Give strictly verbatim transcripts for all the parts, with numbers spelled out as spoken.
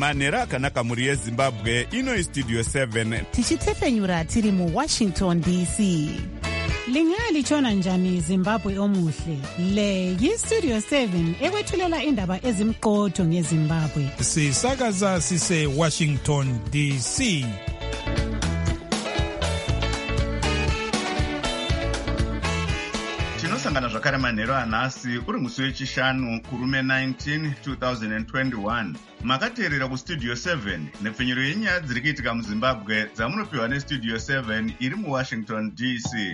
manhero akanaka mhuri yezimbabwe. Ino Studio seven tichitefenyura tiri muWashington D C. Lingalitshona njani Zimbabwe omuhle? Le yiStudio seven ekwethulela indaba ezimqotho ngeZimbabwe. Sisakaza sise Washington D C. Tinosangana zvakare manhero anhasi uri musi wechishanu kurume nineteen twenty twenty-one. Makateerera kuStudio seven nepfenyuro yenyaya dziri kuitika muZimbabwe dzamunopiwa neStudio seven iri muWashington D C.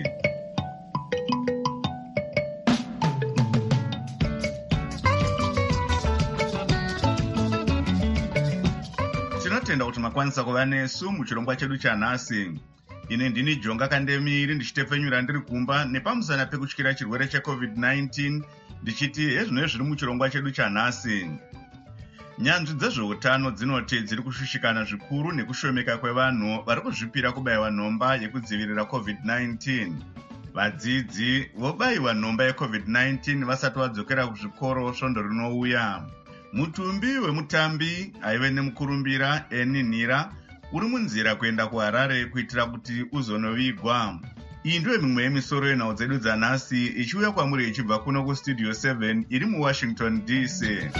Tinotenda kuti makwanisa kuva nesu muchirongwa chedu chanhasi. Ine ndini Jonga Kandemiri ndichitefenyura ndiri kumba nepamusana pekutyira chirwere checovid nineteen ndichiti hezvino zviri muchirongwa chedu chanhasi. Nyanzvi dzezveutano dzinoti dziri kushushikana zvikuru nekushomeka kwevanhu vari kuzvipira kubayiwa nhomba yekudzivirira covid nineteen. Vadzidzi vobayiwa nhomba yecovid nineteen vasati vadzokera kuzvikoro svondo rinouya. Mutumbi wemutambi aive nemukurumbira Eni Nira uri munzira kuenda kuHarare kuitira kuti uzonovigwa. Iyi ndiyo mimwe yemisoro yenhau dzedu dzanhasi ichiuya kwamuri ichibva kuno kuStudio seven iri muWashington D C.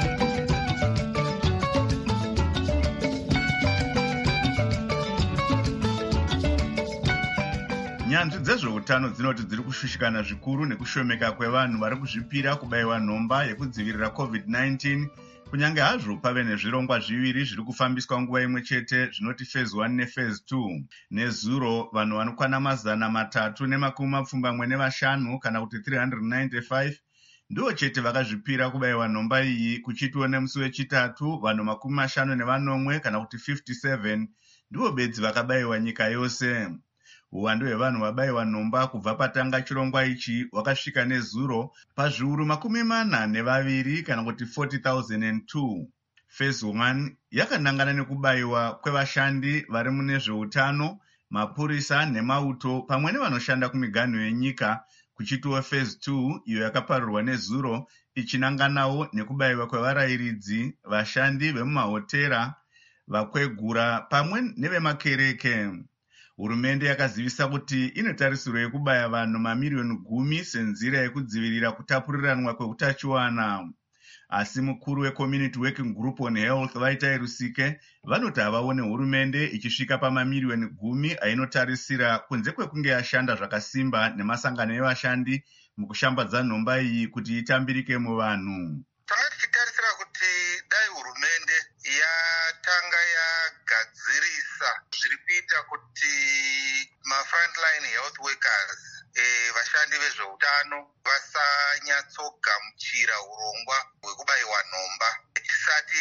Nyanzvi dzezveutano dzinoti dziri kushushikana zvikuru nekushomeka kwevanhu vari kuzvipira kubayiwa nhomba yekudzivirira covid nineteen. Kunyange hazvo pave nezvirongwa zviviri zviri kufambiswa nguva imwe chete zvinoti phase one nephase two. Nezuro vanhu vanokwana mazana matatu nemakumi mapfumbamwe nevashanu kana kuti three hundred ninety-five ndivo chete vakazvipira kubayiwa nhomba iyi, kuchitiwo nemusi wechitatu vanhu makumi mashanu nevanomwe kana kuti fifty-seven ndivo bedzi vakabayiwa nyika yose. Uwandu hwevanhu vabayiwa nhomba kubva patanga chirongwa ichi wakasvika nezuro pazviuru makumi mana nevaviri kana kuti forty thousand two. Phase one yakanangana nekubayiwa kwevashandi vari mune zveutano, mapurisa nemauto pamwe nevanoshanda kumiganho yenyika, kuchitiwo phase two iyo yakaparirwa nezuro ichinanganawo nekubayiwa kwevarayiridzi, vashandi vemumahotera, vakwegura pamwe nevemakereke. Hurumende yakazivisa kuti inotarisirwa yekubaya vanhu mamiriyoni gumi senzira yekudzivirira kutapuriranwa kweutachiwana. Asi mukuru weCommunity Working Group on Health Vaitai Rusike vanoti havaone hurumende ichisvika pamamiriyoni gumi ainotarisira kunze kwekunge yashanda zvakasimba nemasangano evashandi mukushambadza nhomba iyi kuti itambirike muvanhu. Tanga tichitarisira kuti dai hurumende yatanga yagadzirisa zviri kuita kuti ma-frontline health workers eh, vashandi vezveutano vasanyatsogamuchira urongwa hwekubayiwa nhomba tisati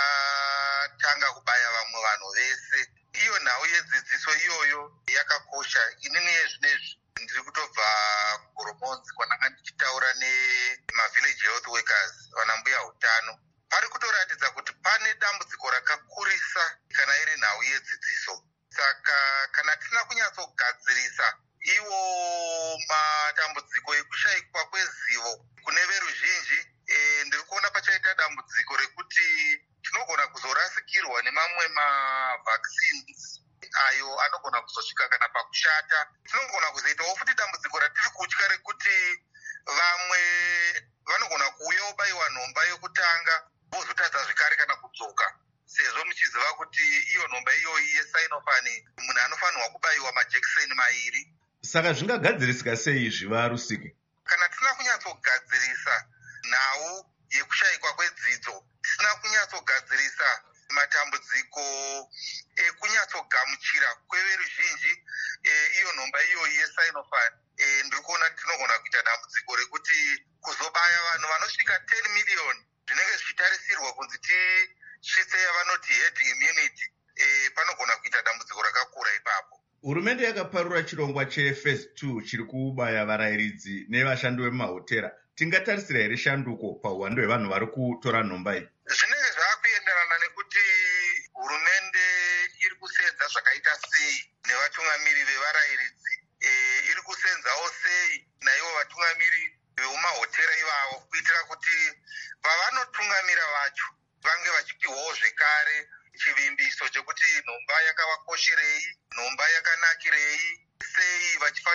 tatanga kubaya vamwe vanhu vese. Iyo nhau yedzidziso iyoyo yakakosha. Inini yezvinezvi ndiri kutobva kuGoromonzi kwananga ndichitaura nema-village health workers, vanambuya utano. Pari kutoratidza kuti pane dambudziko rakakurisa kana iri nhau yedzidziso. Saka kana tisina kunyatsogadzirisa iwo matambudziko ekushayikwa kwezivo kune veruzhinji, e, ndiri kuona pachaita dambudziko rekuti tinogona kuzorasikirwa nemamwe mavaccines ayo anogona kuzosvika kana pakushata. Tinogona kuzoitawo futi dambudziko ratiri kutya rekuti vamwe vanogona kuuya obayiwa nhomba yokutanga vozotadza zvekare kana kudzoka, sezvo muchiziva kuti iyo nhomba iyoyi yeSinopharm munhu anofanirwa kubayiwa majekiseni mairi. Saka zvingagadzirisika sei izvi Rusike? Kana tisina kunyatsogadzirisa nhau yekushayikwa kwedzidzo, tisina kunyatsogadzirisa matambudziko ekunyatsogamuchira kweveruzhinji e, iyo nhomba iyoyi yeSinopharm, e, ndiri kuona tinogona kuita dambudziko rekuti kuzobaya vanhu vanosvika ten million zvinenge zvichitarisirwa kunzi tisvitse yavanoti herd immunity, e, panogona kuita dambudziko rakakura ipapo. Hurumende yakaparura chirongwa chephase two chiri kubaya varayiridzi nevashandi vemumahotera. Tingatarisira here shanduko pauwandu hwevanhu vari kutora nhomba iyi? Zvinenge zvaakuenderana nekuti hurumende iri kusenza zvakaita sei nevatungamiri vevarayiridzi, e, iri kusenzawo sei naivo vatungamiri vemumahotera ivavo, kuitira kuti vavanotungamira vacho vange vachipiwawo zvekare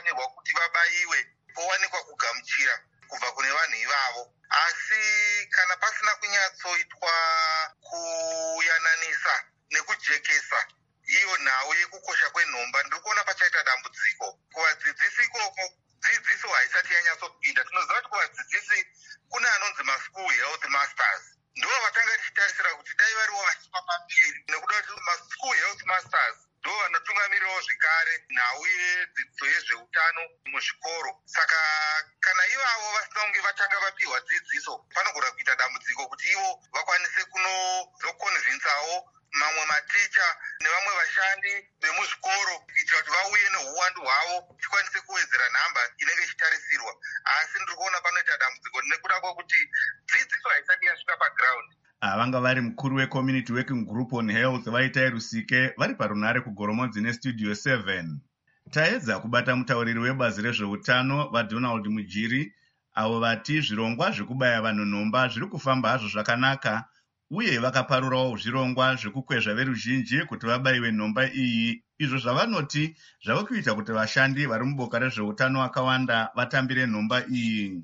vanofanirwa kuti vabaiwe powanikwa kugamuchira kubva kune vanhu ivavo. Asi kana pasina kunyatsoitwa kuyananisa nekujekesa iyo nhau yekukosha kwenhomba, ndiri kuona pachaita dambudziko kuvadzidzisi. Ikoko dzidziso haisati yanyatsopinda. Tinoziva kuti kuvadzidzisi kuna anonzi maschool health masters, ndivo vatanga tichitarisira kuti dai variwo vachipa papiri, nekuda kuti maschool health masters ndo vanotungamirawo zvekare nhau yedzidziso yezveutano muzvikoro. Saka kana ivavo vasina kunge vatanga vapiwa dzidziso, panogona kuita dambudziko kuti ivo vakwanise kunozokonvinsawo mamwe maticha nevamwe vashandi vemuzvikoro kuitira kuti vauye neuwandu hwavo tikwanise kuwedzera nhamba inenge ichitarisirwa. Asi ndiri kuona panoita dambudziko nekuda kwokuti dzidziso haisati yasvika paground. Vanga vari mukuru weCommunity Working Group on Health Vaitai Rusike vari parunare kuGoromodzi neStudio seven. Taedza kubata mutauriri webazi rezveutano vaDonald Mujiri, avo vati zvirongwa zvekubaya vanhu nhomba zviri kufamba hazvo zvakanaka, uye vakaparurawo zvirongwa zvekukwezva veruzhinji kuti vabayiwe nhomba iyi, izvo zvavanoti zvava kuita kuti vashandi vari muboka rezveutano vakawanda vatambire nhomba iyi.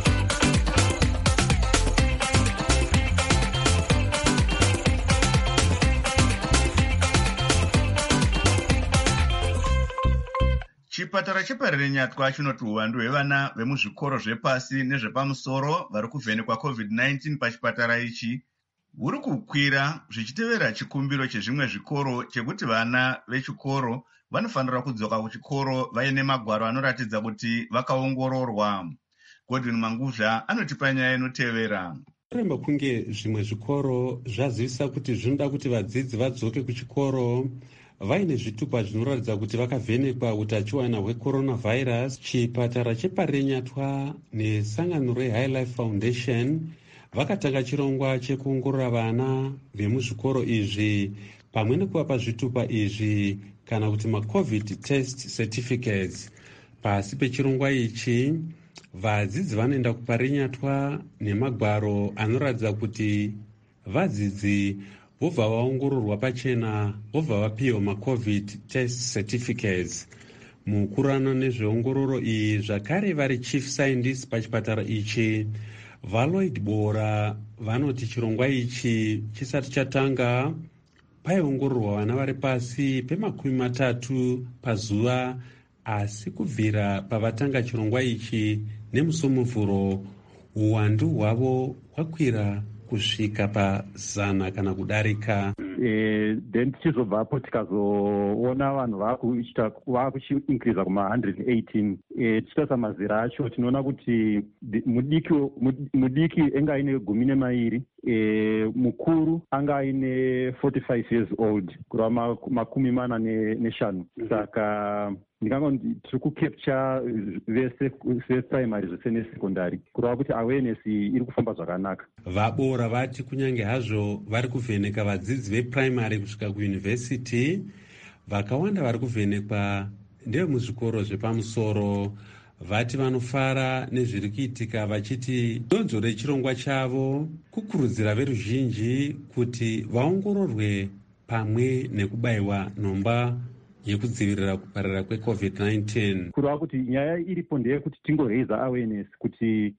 Chipatara cheParirenyatwa chinoti uwandu hwevana vemuzvikoro zvepasi nezvepamusoro vari kuvhenekwa covid nineteen pachipatara ichi huri kukwira, zvichitevera chikumbiro chezvimwe zvikoro chekuti vana vechikoro vanofanira kudzoka kuchikoro vaine magwaro anoratidza kuti vakaongororwa. Godwin Manguzha anotipa nyaya inotevera. Kuremba kunge zvimwe zvikoro zvazivisa kuti zvinoda kuti vadzidzi vadzoke kuchikoro vaine zvitupa zvinoratidza kuti vakavhenekwa utachiwana hwecoronavirus, chipatara cheParirenyatwa nesangano reHigh Life Foundation vakatanga chirongwa chekuongorora vana vemuzvikoro izvi pamwe nekuvapa zvitupa izvi kana kuti macovid test certificates. Pasi pechirongwa ichi vadzidzi vanoenda kuParirenyatwa nemagwaro anoratidza kuti vadzidzi vobva vaongororwa pachena, vobva vapiwa macovid test certificates. Mukurano nezveongororo iyi zvakare vari chief scientist pachipatara ichi Valoid Bora vanoti chirongwa ichi chisati chatanga paiongororwa vana vari pasi pemakumi matatu pazuva, asi kubvira pavatanga chirongwa ichi nemusomuvhuro uwandu hwavo hwakwira kusvika pazana kana kudarika. Eh, then tichizobvapo tikazoona vanhu vakuita vakuchiinkiriza kuma one hundred eighteen. Eh, tichitarisa mazera acho tinoona kuti mudiki mudiki enga aine gumi nemairi, eh, mukuru anga aine forty-five years old, kurava makumi mana neshanu. Saka ndingango tiri kucapture vese seprimary zvese nesekondari kureva kuti awareness iri kufamba zvakanaka. Vabora vati kunyange hazvo vari kuvheneka vadzidzi veprimary kusvika kuyunivhesiti, vakawanda vari kuvhenekwa ndevemuzvikoro zvepamusoro. Vati vanofara nezviri kuitika vachiti donzvo rechirongwa chavo kukurudzira veruzhinji kuti vaongororwe pamwe nekubayiwa nhomba yekudzivirira kupararira kwecovid nineteen. Kureva kuti nyaya iripo ndeyekuti tingoraise awareness kuti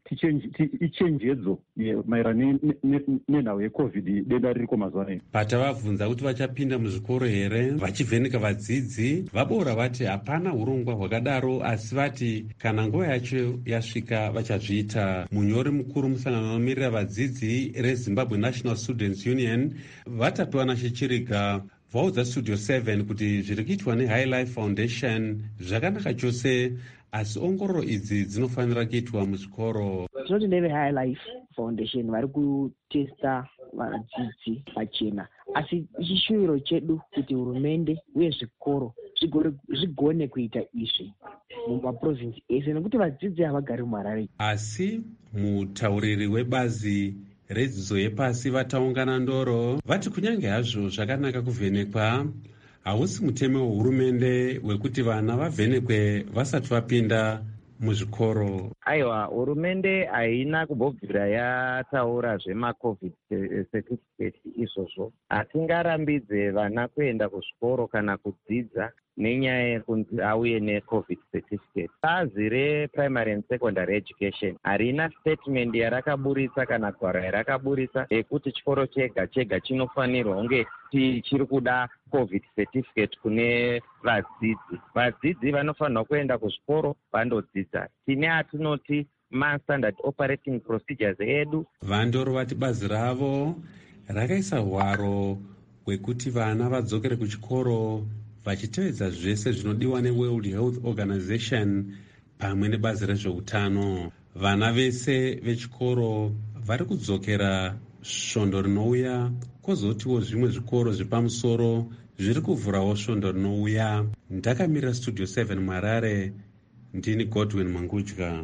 ichenjedzo maererano nenhau yecovid denda ririko mazuva ano. Patavabvunza kuti vachapinda muzvikoro here vachivheneka vadzidzi, Vabora vati hapana urongwa hwakadaro, asi vati kana nguva yacho yasvika vachazviita. Munyori mukuru musangano unomirira vadzidzi reZimbabwe National Students Union Vatapiwa Nashechiriga vaudza Studio seven kuti zviri kuitwa neHigh Life Foundation zvakanaka chose, asi ongororo idzi dzinofanira kuitwa muzvikoro. Tinoti neveHigh Life Foundation vari kutesta vadzidzi pachena, asi chishuviro chedu kuti hurumende uye zvikoro zvigone kuita izvi mumaprovinsi ese, nekuti vadzidzi havagari muHarare. Asi mutauriri webazi redzidzo yepasi vataungana ndoro vati kunyange hazvo zvakanaka kuvhenekwa, hausi mutemo wehurumende wekuti vana vavhenekwe vasati vapinda muzvikoro. Aiwa, hurumende haina kumbobvira yataura zvemacovid certificate izvozvo. Hatingarambidze vana kuenda kuzvikoro kana kudzidza nenyaya yekunzi auye necovid certificate. Bazi reprimary and secondary education harina statement yarakaburitsa kana gwaro yarakaburitsa ekuti chikoro chega chega chinofanirwa kunge chiri kuda covid certificate kune vadzidzi. Vadzidzi vanofanirwa kuenda kuzvikoro vandodzidza. Tine atinoti ma-standard operating procedures edu. Vandoro vati bazi ravo rakaisa hwaro hwekuti vana vadzokere kuchikoro vachitevedza zvese zvinodiwa neWorld Health Organization pamwe nebazi rezveutano. Vana vese vechikoro vari kudzokera svondo rinouya, kwozotiwo zvimwe zvikoro zvepamusoro zviri kuvhurawo svondo rinouya. Ndakamirira Studio seven Marare, ndini Godwin Mangudya.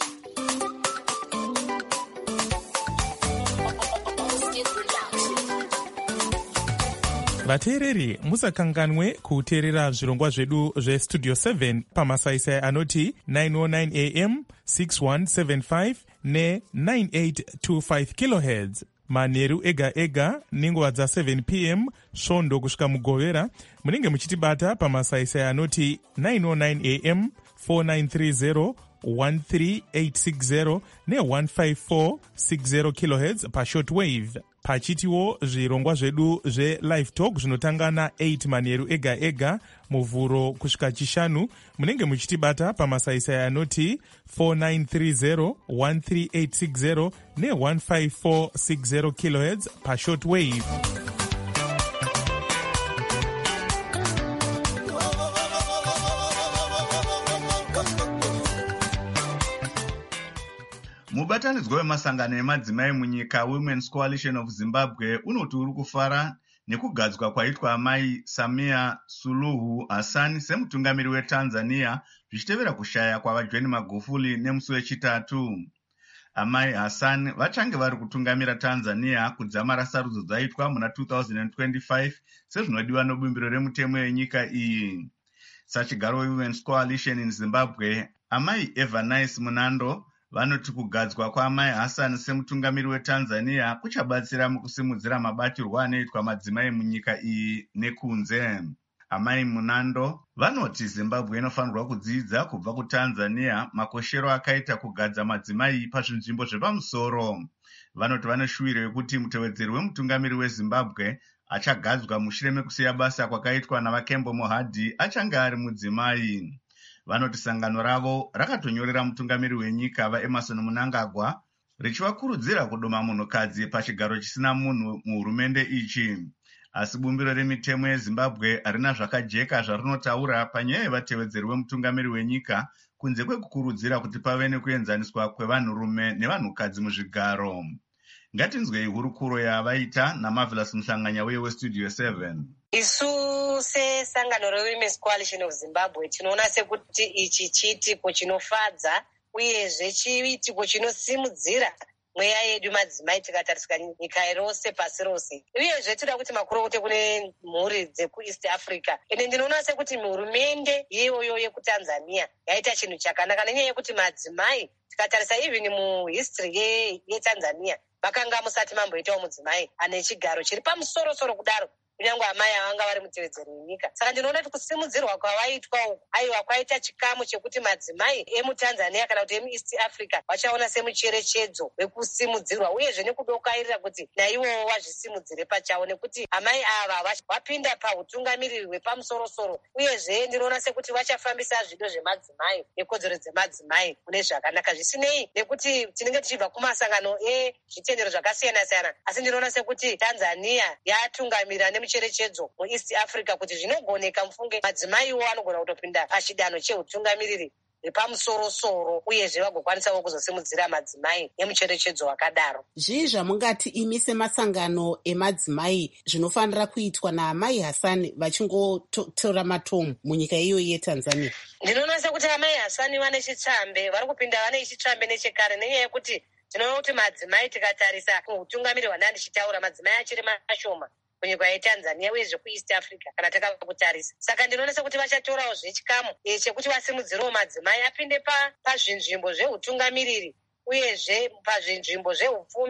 vateereri musakanganwe kuteerera zvirongwa zvedu zvestudio seven pamasaisai anoti nine oh nine a m six one seven five ne nine eight two five kilohertz manheru ega ega nenguva dza seven p m svondo kusvika mugovera. munenge muchitibata pamasaisai anoti nine oh nine a m four nine three zero one three eight six zero ne one five four six zero kilohertz pashortwave. pachitiwo zvirongwa zvedu zvelive talk zvinotanga na eight manheru ega ega muvhuro kusvika chishanu. munenge muchitibata pamasaisai anoti four nine three zero one three eight six zero ne one five four six zero kilohertz pashortwave. Mubatanidzwa wemasangano emadzimai munyika Women's Coalition of Zimbabwe unoti uri kufara nekugadzwa kwaitwa amai Samia Suluhu Hassan semutungamiri weTanzania zvichitevera kushaya kwava John Magufuli nemusi wechitatu. Amai Hassan vachange vari kutungamira Tanzania kudzamara sarudzo dzaitwa muna two thousand twenty-five sezvinodiwa nobumbiro remutemo yenyika iyi. Sachigaro weWomen's Coalition in Zimbabwe, amai Evanice Munando vanoti kugadzwa kwaamai Hassan semutungamiri weTanzania kuchabatsira mukusimudzira mabatirwo anoitwa madzimai munyika iyi nekunze. Amai Munando vanoti Zimbabwe inofanirwa kudzidza kubva kuTanzania makoshero akaita kugadza madzimai pazvinzvimbo zvepamusoro. Vanoti vane shuwiro yekuti mutevedzeri wemutungamiri weZimbabwe achagadzwa mushure mekusiya basa kwakaitwa navaKembo Mohadi achange ari mudzimai. Vanoti sangano ravo rakatonyorera mutungamiri wenyika vaEmerson Mnangagwa richivakurudzira kudoma munhukadzi pachigaro chisina munhu muhurumende ichi. Asi bumbiro remitemo yeZimbabwe harina zvakajeka zvarinotaura panyaya yevatevedzeri wemutungamiri wenyika kunze kwekukurudzira kuti pave nekuenzaniswa kwevanhurume nevanhukadzi muzvigaro. Ngatinzwei hurukuro yavaita naMarvelous Muhlanganya weye weStudio seven. Isu sesangano reWomen's Coalition of Zimbabwe tinoona sekuti ichi chiitiko chinofadza uyezve chiitiko chinosimudzira mweya yedu madzimai tikatarisika nyika rose pasi rose. Uyezve toda kuti makurukota kune mhuri dzekuEast Africa. Ende ndinoona sekuti hurumende iyoyo yekuTanzania yaita chinhu chakanaka nenyaya yekuti madzimai tikatarisa even muhistory yeTanzania vakanga musati mamboitawo mudzimai ane chigaro chiri pamusoro-soro kudaro kunyange amai avanga vari mutevedzeri wenyika. Saka ndinoona kuti kusimudzirwa kwavaitwa uku aiwa kwaita chikamu chekuti madzimai emuTanzania kana kuti emuEast Africa vachaona semucherechedzo wekusimudzirwa uyezve nekudokairira kuti naivowo vazvisimudzire pachavo nekuti amai ava vapinda pautungamiriri hwepamusoro-soro. Uyezve ndinoona sekuti vachafambisa zvido zvemadzimai nekodzero dzemadzimai mune zvakanaka zvisinei nekuti tinenge tichibva kumasangano ezvitendero zvakasiyana-siyana. Asi ndinoona sekuti Tanzania yatungamira nemucherechedzo muEast Africa kuti zvinogoneka mufunge madzimaiwo anogona kutopinda pachidanho cheutungamiriri repamusoro-soro uyezve vagokwanisawo kuzosimudzira madzimai nemucherechedzo wakadaro. Zvii zvamungati imi semasangano emadzimai zvinofanira kuitwa naamai Hassan vachingotora matomu munyika iyo yeTanzania? Ndinoona sekuti amai Hassan vane chitsambe, vari kupinda vane chitsambe nechekare nenyaya yekuti tinoona kuti madzimai tikatarisa kuutungamiri hwandandichitaura madzimai achiri mashoma kunyika yeTanzania uyezve kuEast Africa kana takava kutarisa. Saka ndinoona sekuti vachatorawo zvechikamu chekuti vasimudzirewo madzimai apinde pazvinzvimbo zveutungamiriri uyezve pazvinzvimbo zveupfumi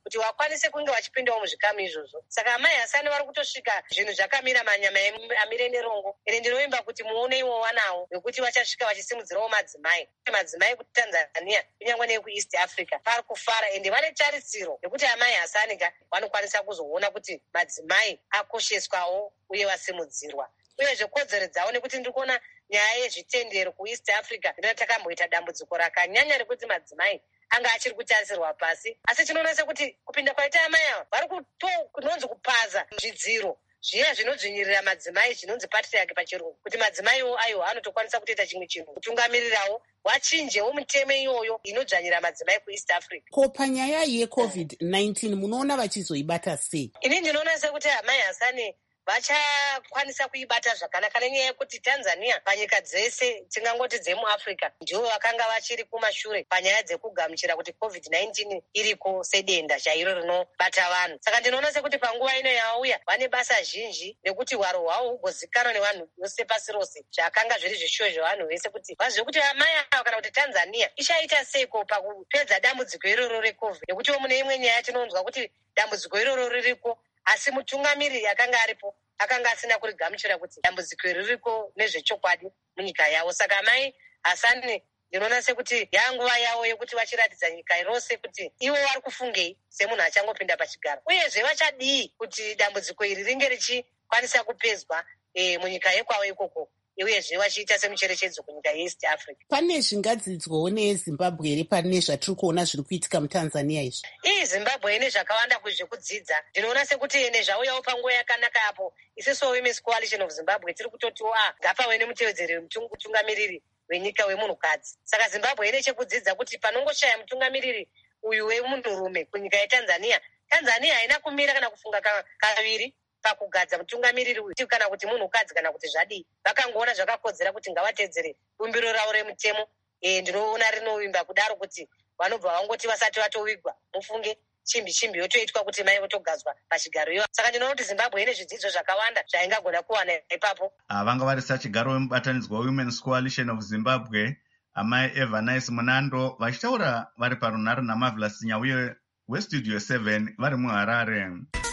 kuti wakwanise kunge wachipindawo muzvikamu izvozvo. Saka amai Hasani vari kutosvika zvinhu zvakamira manyama amire nerongo. Ere ndinovimba kuti muone iwo wanawo wekuti vachasvika vachisimudzirawo madzimai. Madzimai kuTanzania kunyangwe nekuEast Africa vari kufara ende vane tarisiro yekuti amai Hasani ka vanokwanisa kuzoona kuti madzimai akosheswawo uye vasimudzirwa. Uyezve kodzero dzawo nekuti ndiri kuona nyaya yezvitendero kuEast Africa ndina takamboita dambudziko rakanyanya rekuti madzimai anga achiri kutarisirwa pasi. Asi chinoona sekuti kupinda kwaita amai ava vari kunonzi kupaza zvidziro zviya zvinodzvinyirira madzimai zvinonzi patriarchy pachirungu, kuti madzimaiwo ayo anotokwanisa kutoita chimwe chinhu kutungamirirawo wachinjewo muteme iyoyo inodzvanyira madzimai kuEast Africa. Ko panyaya yecovid nineteen munoona vachizoibata sei? Ini ndinoona sekuti amai Hasani vachakwanisa kuibata zvakanaka nenyaya yekuti Tanzania panyika dzese tingangoti dzemuAfrica ndivo vakanga vachiri kumashure panyaya dzekugamuchira kuti covid nineteen iriko sedenda chairo rinobata vanhu. Saka ndinoona sekuti panguva ino yauya vane basa zhinji rekuti hwaro hwavo hugozikanwa nevanhu vose pasi rose, zvakanga zviri zvishuwo zvevanhu vese kuti vazive kuti amai avo kana kuti Tanzania ichaita seiko pakupedza dambudziko iroro recovid, nekuti mune imwe nyaya tinonzwa kuti dambudziko iroro ririko asi mutungamiriri akanga aripo akanga asina kurigamuchira kuti dambudziko ririko nezvechokwadi munyika yavo. Saka amai Hasani ndinoona sekuti yanguva yavo yekuti vachiratidza nyika rose kuti ivo vari kufungei semunhu achangopinda pachigaro, uyezve vachadii kuti dambudziko iri ringe richikwanisa kupedzwa e, munyika yekwavo ikoko, uyezve vachiita semucherechedzo kunyika yeEast Africa. Pane zvingadzidzwawo neZimbabwe here pane zvatiri kuona zviri kuitika muTanzania izvi? Iyi Zimbabwe ine zvakawanda kuzvekudzidza. Ndinoona sekuti ine zvauyawo panguva yakanaka apo isiso Women's Coalition of Zimbabwe tiri kutotiwo a ngapave nemutevedzeri mutungamiriri wenyika wemunhukadzi. Saka Zimbabwe ine chekudzidza kuti panongoshaya mutungamiriri uyu wemunhurume kunyika yeTanzania, Tanzania haina kumira kana kufunga kaviri pakugadza mutungamiriri uyu kana kuti munhukadzi kana kuti zvadii. Vakangoona zvakakodzera kuti ngavatedzere bumbiro ravo remutemo. E, ndinoona rinovimba kudaro kuti vanobva vangoti vasati vatovigwa mufunge chimbi chimbi yotoitwa kuti mai votogadzwa pachigaro iyo. Saka ndinoona kuti Zimbabwe ine zvidzidzo zvakawanda zvaingagona kuwana ipapo. Vanga vari sachigaro wemubatanidzwa Women's Coalition of Zimbabwe amai Evanice Munando vachitaura vari parunhare naMarvelous Nyauye weStudio seven vari muHarare.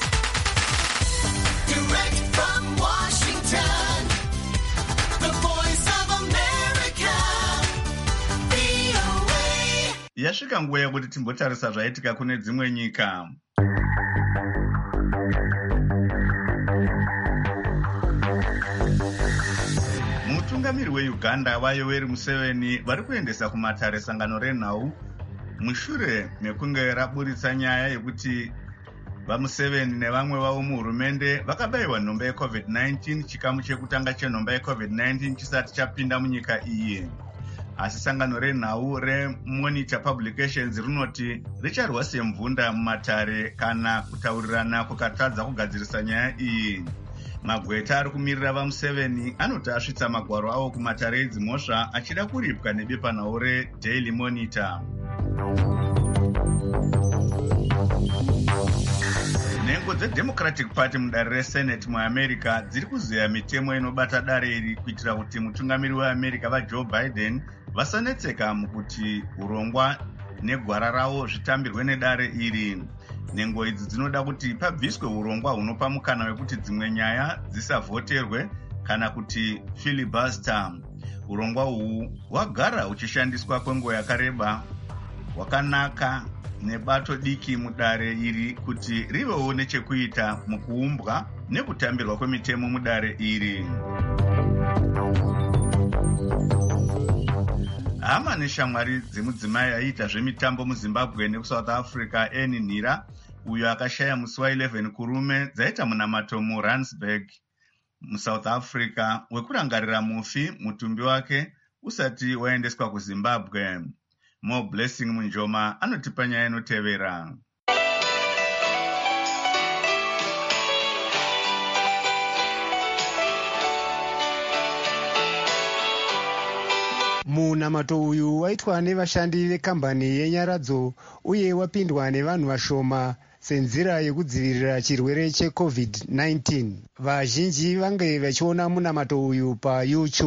Direct from Washington, the voice of America, V O A. Yasvika nguva yekuti timbotarisa zvaitika kune dzimwe nyika. Mutungamiri weUganda vaYoweri Museveni vari kuendesa kumatare sangano renhau mushure mekunge raburitsa nyaya yekuti vaMuseveni nevamwe vavo muhurumende vakabayiwa nhomba yecovid nineteen chikamu chekutanga chenhomba yecovid nineteen chisati chapinda munyika iyi. Asi sangano renhau reMonitor Publications rinoti richarwa semvunda mumatare kana kutaurirana kukatadza kugadzirisa nyaya iyi. Magweta ari kumirira vaMuseveni anoti asvitsa magwaro avo kumatare edzimhosva achida kuripwa nebepanhau reDaily Monitor. Nhengo dzeDemocratic Party mudare reSenate muAmerica dziri kuzeya mitemo inobata dare iri kuitira kuti mutungamiri weAmerica vaJoe Biden vasanetseka mukuti urongwa negwara ravo zvitambirwe nedare iri. Nhengo idzi dzinoda kuti pabviswe urongwa hunopa mukana wekuti dzimwe nyaya dzisavhoterwe kana kuti filibuster. Urongwa uhu hwagara huchishandiswa kwenguva yakareba, hwakanaka nebato diki mudare iri kuti rivewo nechekuita mukuumbwa nekutambirwa kwemitemo mudare iri. Hama neshamwari dzemudzimai aiita zvemitambo muZimbabwe nekuSouth Africa Eni Nhira uyo akashaya musi wa11 kurume dzaita munamato muRandsburg muSouth Africa wekurangarira mufi mutumbi wake usati waendeswa kuZimbabwe. Mo Blessing Munjoma anotipa nyaya inotevera. Munamato uyu waitwa nevashandi vekambani yenyaradzo uye wapindwa nevanhu vashoma senzira yekudzivirira chirwere checovid nineteen. Vazhinji vange vachiona munamato uyu paYouTube.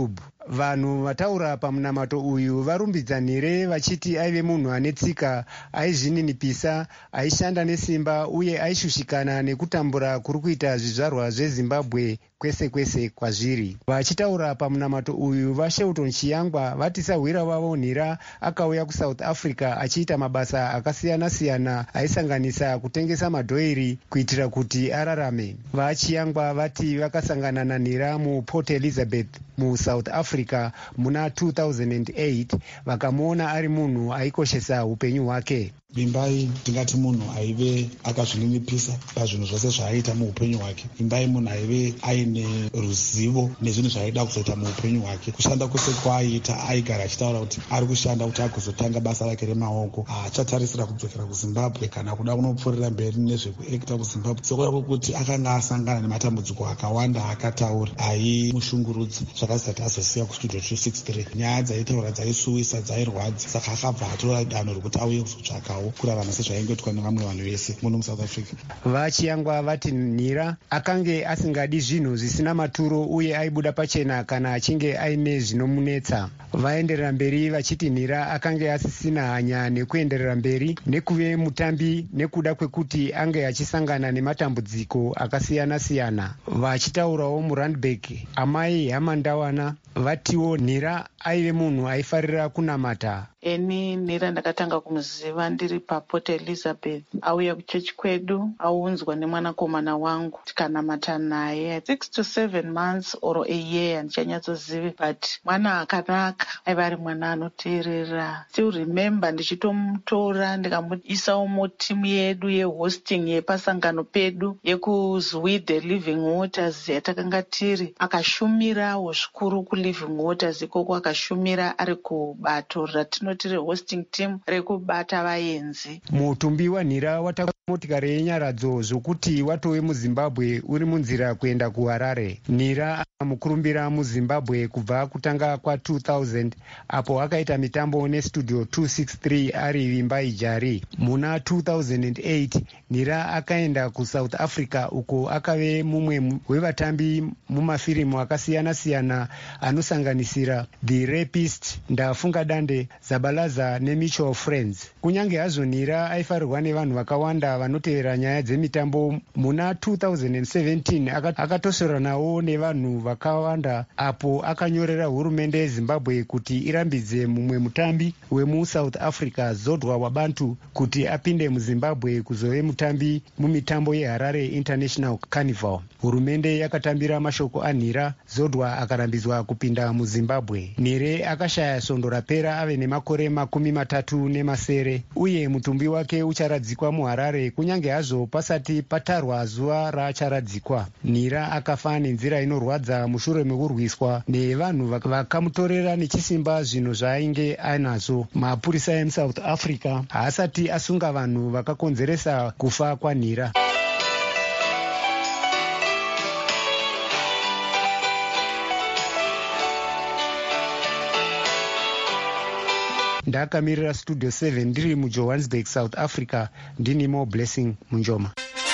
vanhu vataura pamunamato uyu varumbidza Nire vachiti aive munhu ane tsika, aizvininipisa, aishanda nesimba uye aishushikana nekutambura kuri kuita zvizvarwa zveZimbabwe kwese kwese kwazviri. Vachitaura pamunamato uyu, vaShelton Chiyangwa vati sahwira wavo Nira akauya kuSouth Africa achiita mabasa akasiyana-siyana aisanganisa kutengesa madhoiri kuitira kuti ararame. VaChiyangwa vati vakasangana naNira muPort Elizabeth muSouth Africa muna two thousand eight vakamuona ari munhu aikoshesa upenyu hwake. Imbai ndingati munhu aive akazvininipisa pazvinhu zvose zvaaita muupenyu hwake. Imbai munhu aive aine ruzivo nezvinhu zvaaida kuzoita muupenyu hwake. Kushanda kwose kwaaiita aigara achitaura kuti ari kushanda kuti agozotanga basa rake remaoko. Achatarisira kudzokera kuZimbabwe kana kuda kunopfuurira mberi nezvekuekta kuZimbabwe. Sokuda kwokuti akanga asangana nematambudziko akawanda akataura aimushungurudza zvakazisati azosiya kustudio two sixty-three. Nyaya dzaitaura dzaisuwisa, dzairwadza, saka akabva atora danho rokuti auye kuzotsvakawo kurarama sezvaingoitwa nevamwe vanhu vese muno muSouth Africa. VaChiyangwa vati Nira akange asingadi zvinhu zvisina maturo uye aibuda pachena kana achinge aine zvinomunetsa. Vaenderera mberi vachiti Nira akange asisina hanya nekuenderera mberi nekuve mutambi nekuda kwekuti ange achisangana nematambudziko akasiyana-siyana. Vachitaurawo muRandburg, amai Hamandawana vatiwo Nira aive munhu aifarira kunamata. Eni Nira ndakatanga kumuziva ndiri paPort Elizabeth. Auya kuchechi kwedu, aunzwa nemwanakomana wangu tikanamata naye six to seven months or a year handichanyatsozvivi, but mwana akanaka, aiva ari mwana anoteerera. Still remember ndichitomutora ndikamuisawo mutimu yedu yehosting yepasangano pedu yekuZwide Living Waters yatakanga tiri. Akashumirawo zvikuru kuLiving Waters, ikoko akashumira ari kubato ratinoti rehosting team rekubata vaenzi. Mutumbi waNhira watakuta motikari yenyaradzo zvokuti watove muZimbabwe uri munzira kuenda kuHarare. Nira mukurumbira muZimbabwe kubva kutanga kwa two thousand apo akaita mitambo nestudio two sixty-three ari vimba ijari. Muna two thousand eight Nira akaenda kuSouth Africa uko akave mumwe wevatambi mumafirimu akasiyana-siyana anosanganisira The Rapist, Ndafunga Dande, Zabalaza neMutual Friends. Kunyange hazvo Nira aifarirwa nevanhu vakawanda vanotevera nyaya dzemitambo, muna two thousand seventeen akatosoranawo nevanhu vakawanda apo akanyorera hurumende yeZimbabwe kuti irambidze mumwe mutambi wemuSouth Africa Zodwa Wabantu kuti apinde muZimbabwe kuzove mutambi mumitambo yeHarare International Carnival. Hurumende yakatambira mashoko aNhira, Zodwa akarambidzwa kupinda muZimbabwe. Nire akashaya svondo rapera ave nemakore makumi matatu nemasere uye mutumbi wake ucharadzikwa muHarare kunyange hazvo pasati patarwa zuva raacharadzikwa. Nira akafa nenzira inorwadza mushure mekurwiswa nevanhu vakamutorera nechisimba zvinhu zvaainge anazvo. Mapurisa emuSouth Africa haasati asunga vanhu vakakonzeresa kufa kwaNhira. Ndakamirira studio seven ndiri muJohannesburg, South Africa. Ndini Mo Blessing Munjoma.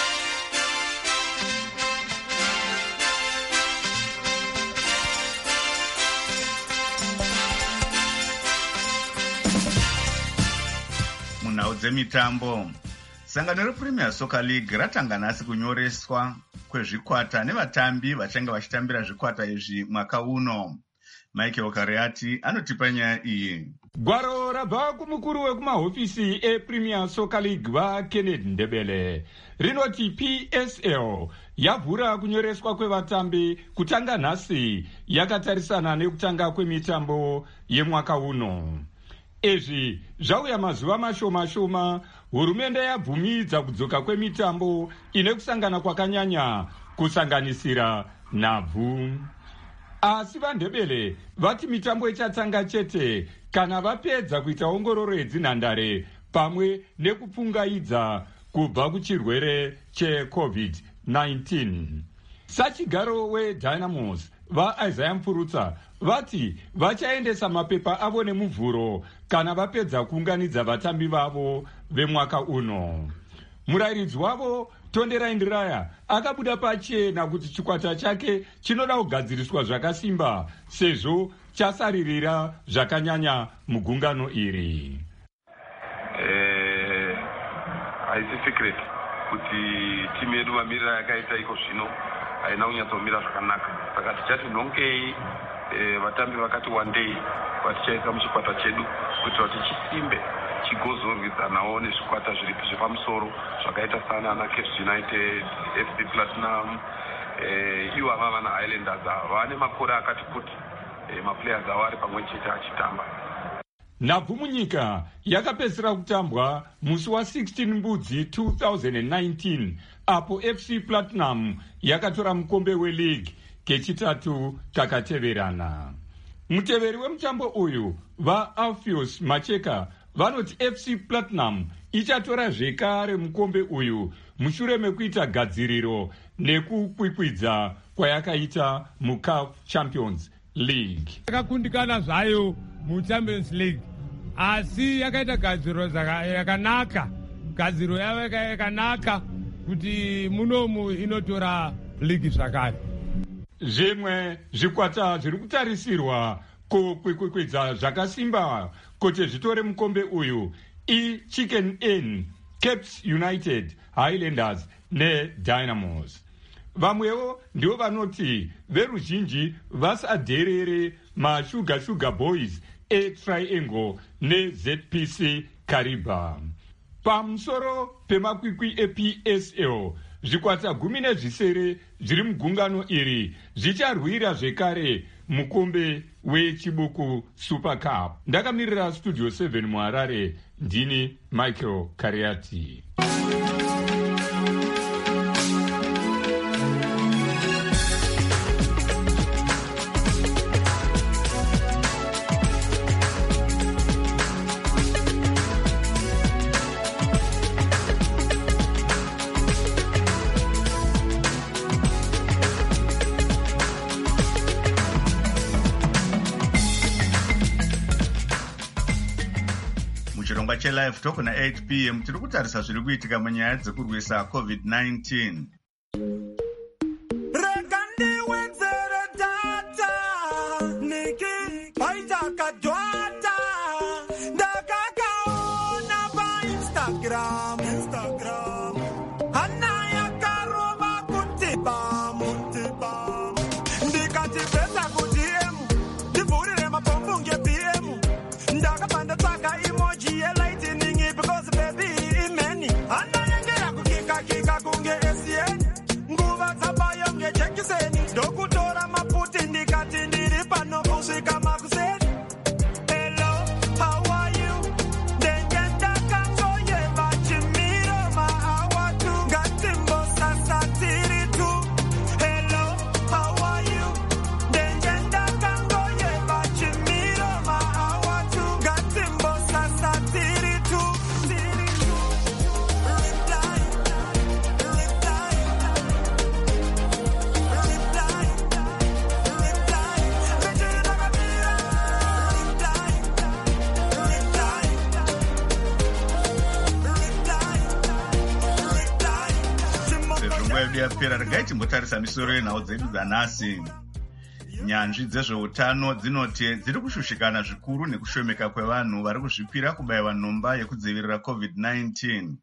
Munhau dzemitambo, sangano rePremier Soccer League ratanga nhasi kunyoreswa kwezvikwata nevatambi vachange vachitambira zvikwata izvi mwaka uno. Michael Kariati anotipa nyaya iyi. Gwaro rabva kumukuru wekumahofisi ePremier Soccer League vaKenneth Ndebele rinoti P S L yavhura kunyoreswa kwevatambi kutanga nhasi yakatarisana nekutanga kwemitambo yemwaka uno. Izvi zvauya mazuva mashoma shoma hurumende yabvumidza kudzoka kwemitambo ine kusangana kwakanyanya kusanganisira nhabvu. Asi vaNdebele vati mitambo ichatanga chete kana vapedza kuita ongororo yedzinhandare pamwe nekupfungaidza kubva kuchirwere cheCovid nineteen. Sachigaro weDynamos vaIsaiah Mfurutsa vati vachaendesa mapepa avo nemuvhuro kana vapedza kuunganidza vatambi vavo vemwaka uno. Murayiridzi wavo Tonderai Ndiraya akabuda pachena kuti chikwata chake chinoda kugadziriswa zvakasimba sezvo chasaririra zvakanyanya mugungano iri. Eh, haisi secret kuti timu yedu mamiriro yakaita iko zvino haina kunyatsomira zvakanaka, saka tichati nhongei vatambi vakati wandei vatichaisa muchikwata chedu kuitira kuti chisimbe chigozorwidzanawo nezvikwata zviri zvepamusoro zvakaita sana ana Cape United, F C Platinum, ivo ava vana Highlanders ava vane makore akati kuti maplayers avo ari pamwe chete achitamba. Nhabvu munyika yakapedzisira kutambwa musi wa16 Mbudzi two thousand nineteen apo F C Platinum yakatora mukombe weleague kechitatu takateverana. Muteveri wemutambo uyu vaAlpheus Macheka vanoti F C Platinum ichatora zvekare mukombe uyu mushure mekuita gadziriro nekukwikwidza kwayakaita muCAF Champions League. Yakakundikana zvayo muChampions League asi yakaita gadziriro yakanaka, gadziriro yavo yakanaka kuti munomu inotora ligi zvakare. Zvimwe zvikwata zviri kutarisirwa kukwikwidza zvakasimba kuti zvitore mukombe uyu iChicken Inn, Cape United, Highlanders neDynamos. Vamwewo ndivo vanoti veruzhinji vasadherere maShuga Sugar Boys eTriangle neZ P C Kariba. Pamusoro pemakwikwi eP S L, zvikwata gumi nezvisere zviri mugungano iri zvicharwira zvekare mukombe wechibuku Super Cup. Ndakamirira Studio seven muHarare, ndini Michael Kariati. Muchirongwa chelive talk na eight p m tiri kutarisa zviri kuitika munyaya dzekurwisa covid nineteen. yapera regai timbotarisa misoro yenhau dzedu dzanhasi. Nyanzvi dzezveutano dzinoti dziri kushushikana zvikuru nekushomeka kwevanhu vari kuzvipira kubayiwa nhomba yekudzivirira covid nineteen.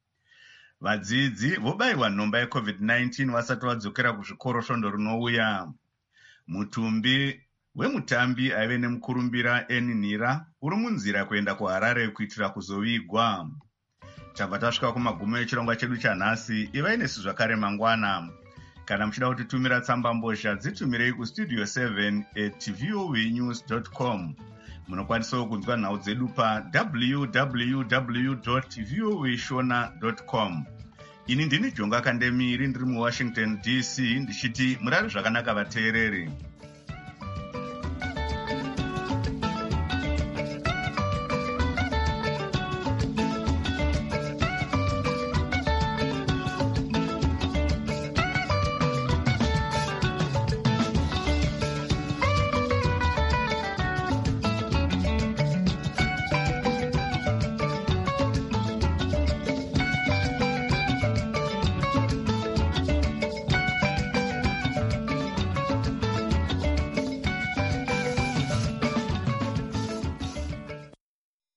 Vadzidzi vobayiwa nhomba yecovid nineteen vasati vadzokera kuzvikoro svondo rinouya. Mutumbi wemutambi aive nemukurumbira Eninira uri munzira kuenda kuHarare kuitira kuzovigwa. Tabva tasvika kumagumo echirongwa chedu chanhasi. Ivai nesu zvakare mangwana. Kana muchida kutitumira tsamba mbozha dzitumirei kustudio seven at voanews dot com. Munokwanisawo kunzwa nhau dzedu pa w w w dot voashona dot com. Ini ndini Jonga Kandemiri ndiri muWashington D C ndichiti murare zvakanaka vateereri.